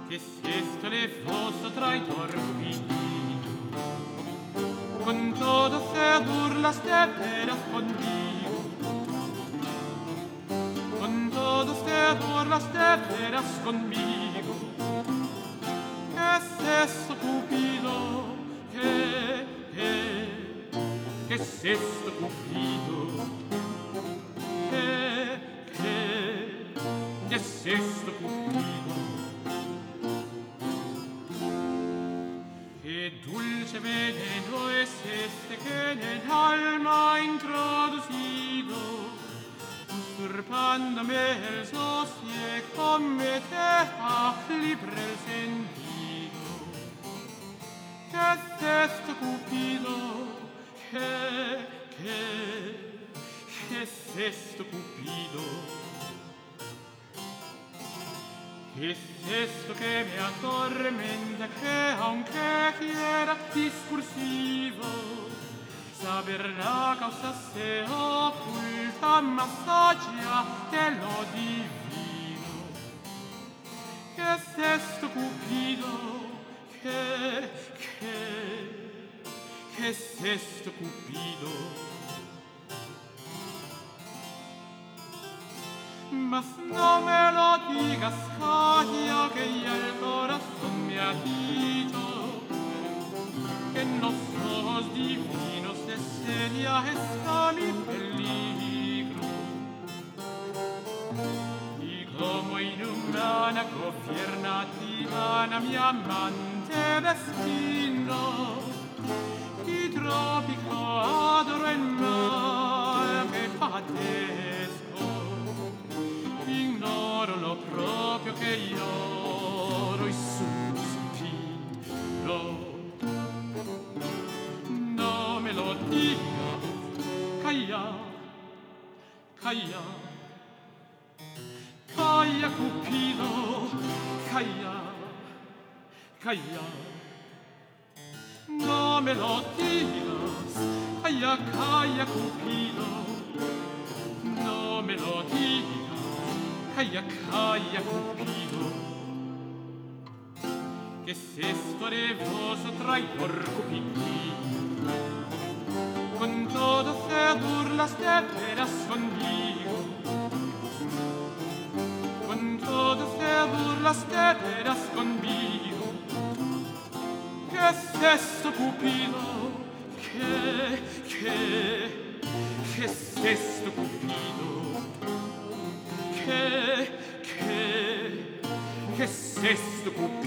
que si esto le fosse traidor Cupido, con todo se burlas de veras conmigo, con todo se burlas de veras conmigo. ¿Qué es esto, Cupido? ¿Qué es esto, Cupido? ¿Qué es esto, Cupido? Qué dulce veneno es este que en el alma ha introducido, usurpándome el sosiego, me deja libre el sentido. ¿Qué es esto, Cupido? ¿Qué es esto, Cupido? ¿Qué es esto que me atormenta, que aunque quiera discursivo saber la causa se oculta más allá de lo divino? ¿Qué es esto, Cupido? ¿Qué es esto, Cupido? Mas no me lo digas, calla, que ya el corazón me ha dicho que en los ojos divinos de seria está mi peligro. Y como inhumana, gobierna tirana mi amante destino, y trópico adoro el mal que padezco. Ignoro lo proprio che lloro y suspiro. No me lo digas, calla, calla, calla, Cupido, calla, calla. No me lo digas, calla, calla, Cupido, no me lo digas. Calla, calla, Cupido. ¿Qué es esto arevoso traidor, Cupido? Con todo te burlas de veras conmigo, con todo te burlas de veras conmigo. ¿Qué es esto, Cupido? ¿Qué es esto, Cupido? ¿Qué es esto, Cupido?